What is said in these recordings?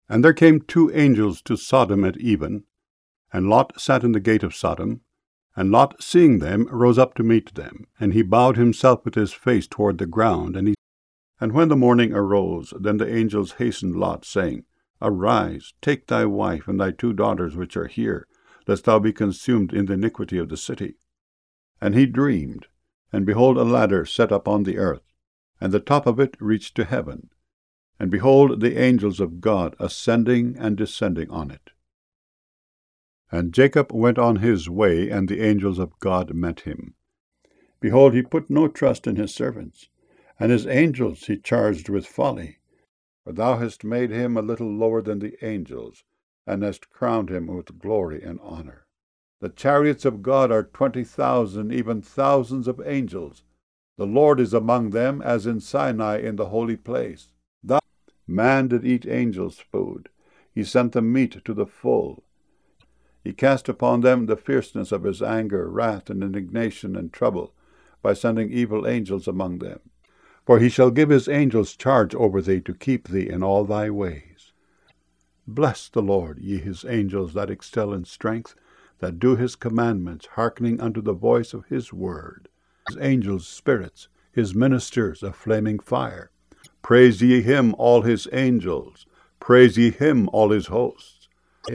And there came 2 angels to Sodom at even, and Lot sat in the gate of Sodom. And Lot, seeing them, rose up to meet them, and he bowed himself with his face toward the ground. And when the morning arose, then the angels hastened Lot, saying, Arise, take thy wife and thy 2 daughters which are here, lest thou be consumed in the iniquity of the city. And he dreamed, and behold, a ladder set up on the earth, and the top of it reached to heaven. And behold, the angels of God ascending and descending on it. And Jacob went on his way, and the angels of God met him. Behold, he put no trust in his servants, and his angels he charged with folly. For thou hast made him a little lower than the angels, and hast crowned him with glory and honor. The chariots of God are 20,000, even thousands of angels. The Lord is among them, as in Sinai in the holy place. Thou man did eat angels' food. He sent them meat to the full. He cast upon them the fierceness of his anger, wrath, and indignation, and trouble, by sending evil angels among them. For he shall give his angels charge over thee, to keep thee in all thy ways. Bless the Lord, ye his angels that excel in strength, that do his commandments, hearkening unto the voice of his word. His angels spirits, his ministers a flaming fire. Praise ye him, all his angels. Praise ye him, all his hosts.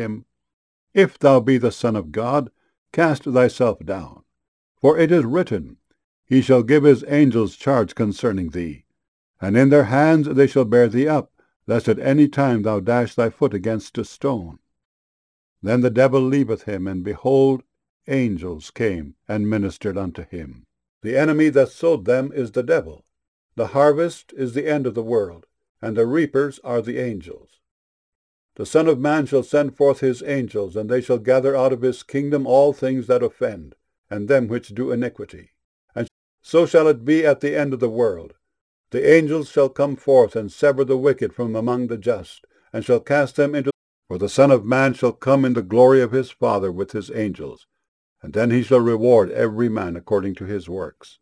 If thou be the Son of God, cast thyself down. For it is written, He shall give his angels charge concerning thee, and in their hands they shall bear thee up, lest at any time thou dash thy foot against a stone. Then the devil leaveth him, and behold, angels came and ministered unto him. The enemy that sowed them is the devil. The harvest is the end of the world, and the reapers are the angels. The Son of Man shall send forth his angels, and they shall gather out of his kingdom all things that offend, and them which do iniquity. And so shall it be at the end of the world. The angels shall come forth, and sever the wicked from among the just, and shall cast them into. For the Son of Man shall come in the glory of his Father with his angels, and then he shall reward every man according to his works.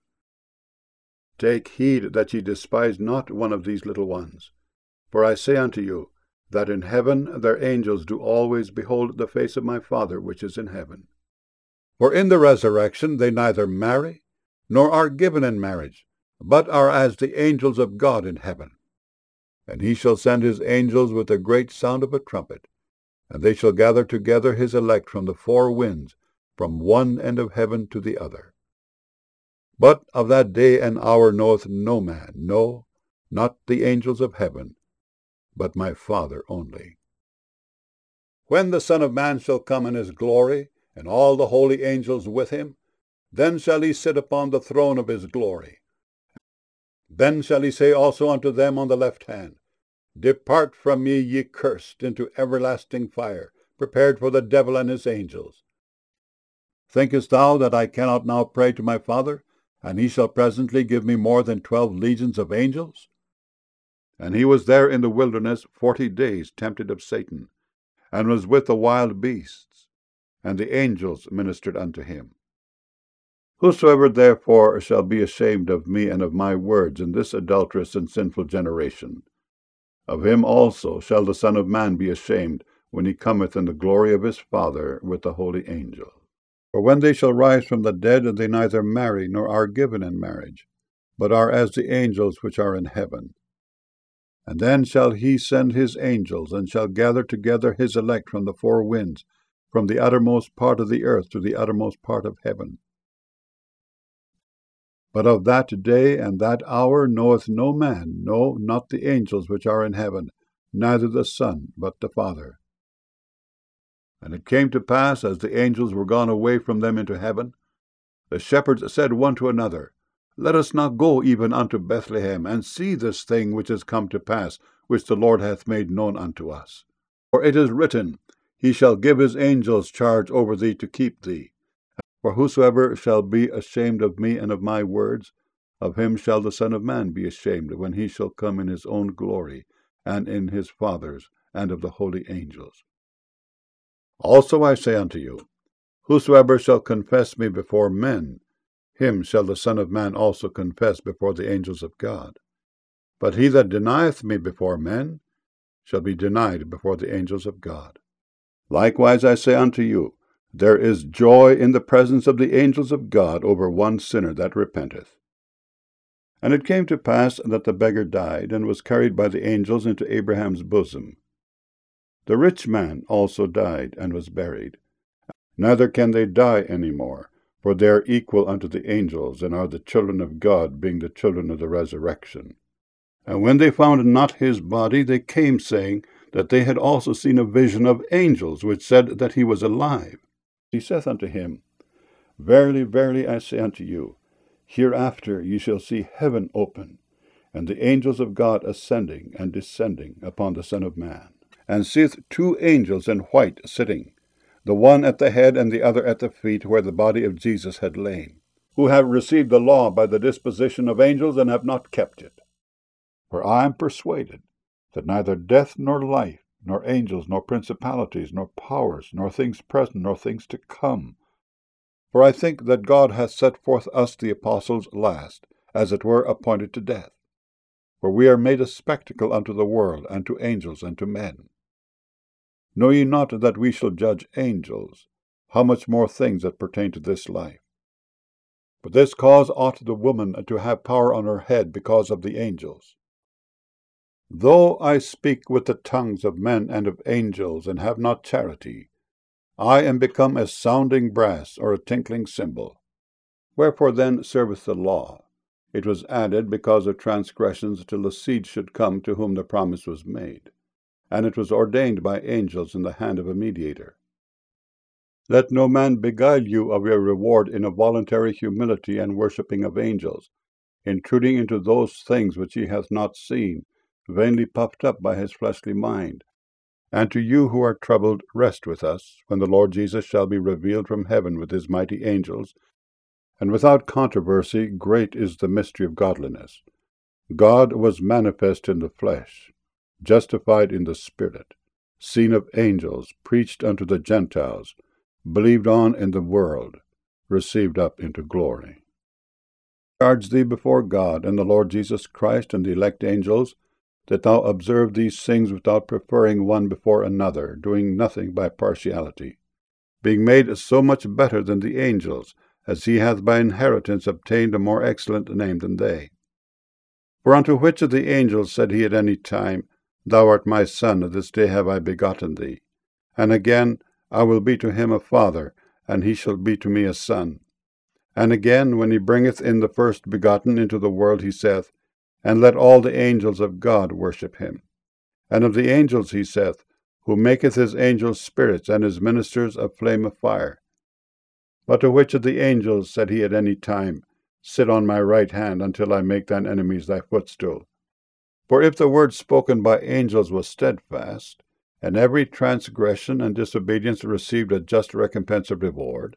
Take heed that ye despise not one of these little ones. For I say unto you, that in heaven their angels do always behold the face of my Father which is in heaven. For in the resurrection they neither marry, nor are given in marriage, but are as the angels of God in heaven. And he shall send his angels with a great sound of a trumpet, and they shall gather together his elect from the 4 winds, from one end of heaven to the other. But of that day and hour knoweth no man, no, not the angels of heaven, but my Father only. When the Son of Man shall come in his glory, and all the holy angels with him, then shall he sit upon the throne of his glory. Then shall he say also unto them on the left hand, Depart from me, ye cursed, into everlasting fire, prepared for the devil and his angels. Thinkest thou that I cannot now pray to my Father, and he shall presently give me more than 12 legions of angels? And he was there in the wilderness 40 days, tempted of Satan, and was with the wild beasts, and the angels ministered unto him. Whosoever therefore shall be ashamed of me and of my words in this adulterous and sinful generation, of him also shall the Son of Man be ashamed, when he cometh in the glory of his Father with the holy angels. For when they shall rise from the dead, they neither marry nor are given in marriage, but are as the angels which are in heaven. And then shall he send his angels, and shall gather together his elect from the 4 winds, from the uttermost part of the earth to the uttermost part of heaven. But of that day and that hour knoweth no man, no, not the angels which are in heaven, neither the Son, but the Father. And it came to pass, as the angels were gone away from them into heaven, the shepherds said one to another, Let us not go even unto Bethlehem, and see this thing which is come to pass, which the Lord hath made known unto us. For it is written, He shall give his angels charge over thee to keep thee. For whosoever shall be ashamed of me and of my words, of him shall the Son of Man be ashamed, when he shall come in his own glory, and in his Father's, and of the holy angels. Also I say unto you, whosoever shall confess me before men, him shall the Son of Man also confess before the angels of God. But he that denieth me before men shall be denied before the angels of God. Likewise I say unto you, there is joy in the presence of the angels of God over one sinner that repenteth. And it came to pass that the beggar died, and was carried by the angels into Abraham's bosom. The rich man also died, and was buried. Neither can they die any more, for they are equal unto the angels, and are the children of God, being the children of the resurrection. And when they found not his body, they came, saying that they had also seen a vision of angels, which said that he was alive. He saith unto him, Verily, verily, I say unto you, hereafter ye shall see heaven open, and the angels of God ascending and descending upon the Son of Man. And seeth two angels in white sitting, the one at the head and the other at the feet, where the body of Jesus had lain, who have received the law by the disposition of angels, and have not kept it. For I am persuaded that neither death nor life, nor angels, nor principalities, nor powers, nor things present, nor things to come. For I think that God hath set forth us the apostles last, as it were appointed to death. For we are made a spectacle unto the world, and to angels, and to men. Know ye not that we shall judge angels? How much more things that pertain to this life? But this cause ought the woman to have power on her head because of the angels. Though I speak with the tongues of men and of angels, and have not charity, I am become as sounding brass, or a tinkling cymbal. Wherefore then serveth the law? It was added because of transgressions, till the seed should come to whom the promise was made. And it was ordained by angels in the hand of a mediator. Let no man beguile you of your reward in a voluntary humility and worshipping of angels, intruding into those things which he hath not seen, vainly puffed up by his fleshly mind. And to you who are troubled, rest with us, when the Lord Jesus shall be revealed from heaven with his mighty angels. And without controversy, great is the mystery of godliness. God was manifest in the flesh, justified in the Spirit, seen of angels, preached unto the Gentiles, believed on in the world, received up into glory. I charge thee before God and the Lord Jesus Christ and the elect angels, that thou observe these things without preferring one before another, doing nothing by partiality, being made so much better than the angels, as he hath by inheritance obtained a more excellent name than they. For unto which of the angels said he at any time, Thou art my son, this day have I begotten thee? And again, I will be to him a father, and he shall be to me a son. And again, when he bringeth in the first begotten into the world, he saith, And let all the angels of God worship him. And of the angels he saith, Who maketh his angels spirits, and his ministers a flame of fire. But to which of the angels said he at any time, Sit on my right hand, until I make thine enemies thy footstool? For if the word spoken by angels was steadfast, and every transgression and disobedience received a just recompense of reward,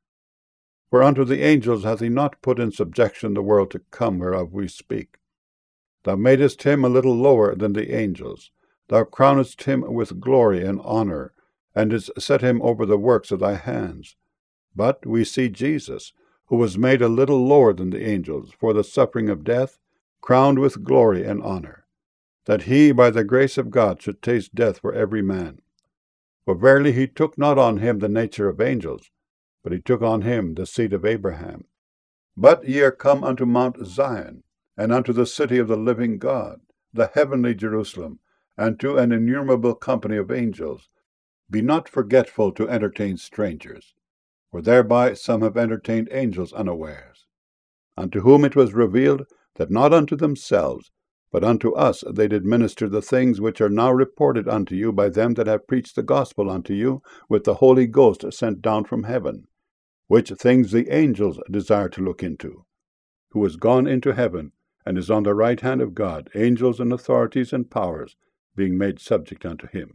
for unto the angels hath he not put in subjection the world to come, whereof we speak. Thou madest him a little lower than the angels. Thou crownedst him with glory and honor, and didst set him over the works of thy hands. But we see Jesus, who was made a little lower than the angels, for the suffering of death, crowned with glory and honor, that he by the grace of God should taste death for every man. For verily he took not on him the nature of angels, but he took on him the seed of Abraham. But ye are come unto Mount Zion, and unto the city of the living God, the heavenly Jerusalem, and to an innumerable company of angels. Be not forgetful to entertain strangers, for thereby some have entertained angels unawares. Unto whom it was revealed that not unto themselves, but unto us they did minister the things which are now reported unto you by them that have preached the gospel unto you with the Holy Ghost sent down from heaven, which things the angels desire to look into, who is gone into heaven, and is on the right hand of God, angels and authorities and powers being made subject unto him.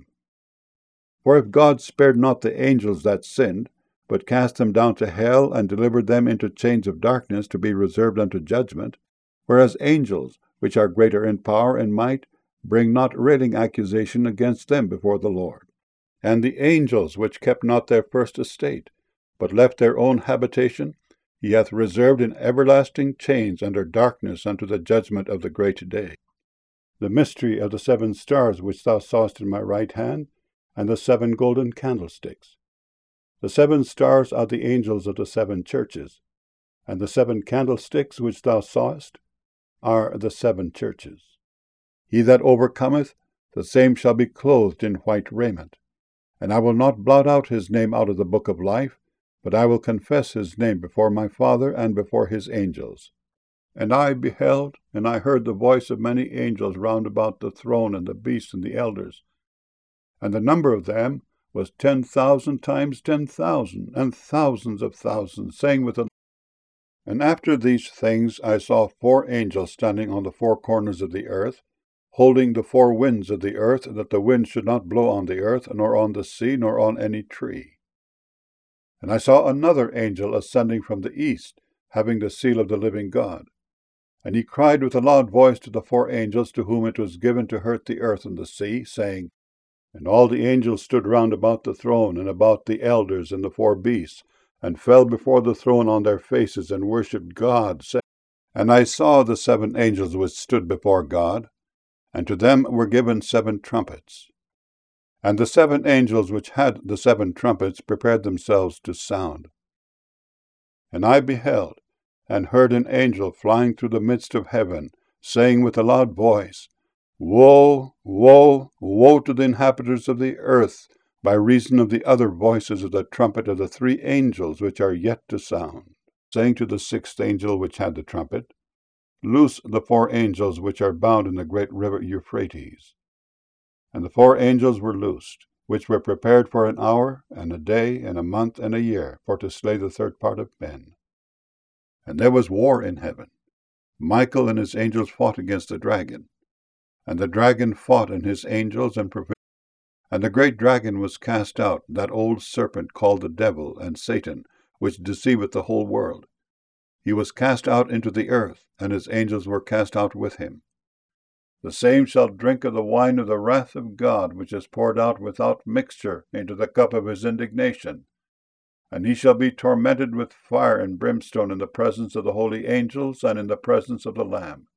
For if God spared not the angels that sinned, but cast them down to hell, and delivered them into chains of darkness to be reserved unto judgment, whereas angels, which are greater in power and might, bring not railing accusation against them before the Lord. And the angels which kept not their first estate, but left their own habitation, he hath reserved in everlasting chains under darkness unto the judgment of the great day. the mystery of the 7 stars which thou sawest in my right hand, and the 7 golden candlesticks. The 7 stars are the angels of the 7 churches, and the 7 candlesticks which thou sawest are the 7 churches. He that overcometh, the same shall be clothed in white raiment. And I will not blot out his name out of the book of life, but I will confess his name before my Father and before his angels. And I beheld, and I heard the voice of many angels round about the throne and the beast and the elders. And the number of them was 10,000 times 10,000, and thousands of thousands, saying with a... And after these things I saw 4 angels standing on the 4 corners of the earth, holding the 4 winds of the earth, that the wind should not blow on the earth, nor on the sea, nor on any tree. And I saw another angel ascending from the east, having the seal of the living God. And he cried with a loud voice to the 4 angels to whom it was given to hurt the earth and the sea, saying, And all the angels stood round about the throne, and about the elders and the 4 beasts, and fell before the throne on their faces, and worshipped God, saying, And I saw the 7 angels which stood before God, and to them were given 7 trumpets. And the 7 angels which had the 7 trumpets prepared themselves to sound. And I beheld, and heard an angel flying through the midst of heaven, saying with a loud voice, Woe, woe, woe to the inhabitants of the earth, by reason of the other voices of the trumpet of the 3 angels which are yet to sound. Saying to the 6th angel which had the trumpet, Loose the 4 angels which are bound in the great river Euphrates. And the 4 angels were loosed, which were prepared for an hour, and a day, and a month, and a year, for to slay the 3rd part of men. And there was war in heaven. Michael and his angels fought against the dragon. And the dragon fought and his angels, and prevailed. And the great dragon was cast out, that old serpent called the devil and Satan, which deceiveth the whole world. He was cast out into the earth, and his angels were cast out with him. The same shall drink of the wine of the wrath of God, which is poured out without mixture into the cup of his indignation. And he shall be tormented with fire and brimstone in the presence of the holy angels and in the presence of the Lamb.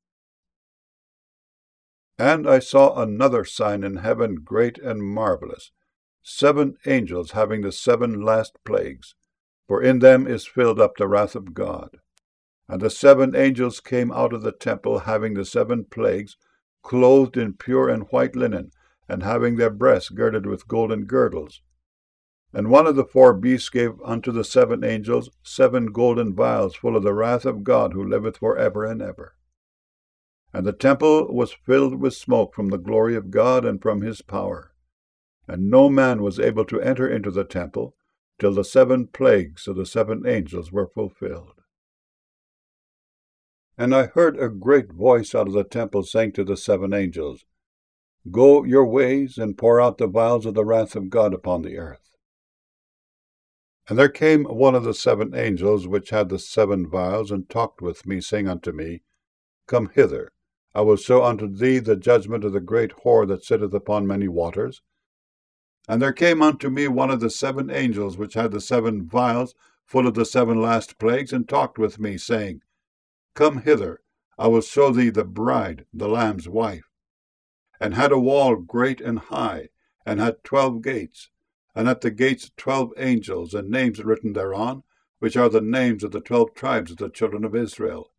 And I saw another sign in heaven, great and marvelous, 7 angels having the 7 last plagues, for in them is filled up the wrath of God. And the 7 angels came out of the temple, having the 7 plagues, clothed in pure and white linen, and having their breasts girded with golden girdles. And one of the 4 beasts gave unto the 7 angels 7 golden vials full of the wrath of God, who liveth for ever and ever. And the temple was filled with smoke from the glory of God and from his power. And no man was able to enter into the temple, till the 7 plagues of the 7 angels were fulfilled. And I heard a great voice out of the temple saying to the 7 angels, Go your ways, and pour out the vials of the wrath of God upon the earth. And there came one of the 7 angels which had the 7 vials, and talked with me, saying unto me, Come hither, I will show unto thee the judgment of the great whore that sitteth upon many waters. And there came unto me one of the 7 angels which had the 7 vials full of the 7 last plagues, and talked with me, saying, Come hither, I will show thee the bride, the Lamb's wife. And had a wall great and high, and had 12 gates, and at the gates 12 angels, and names written thereon, which are the names of the 12 tribes of the children of Israel.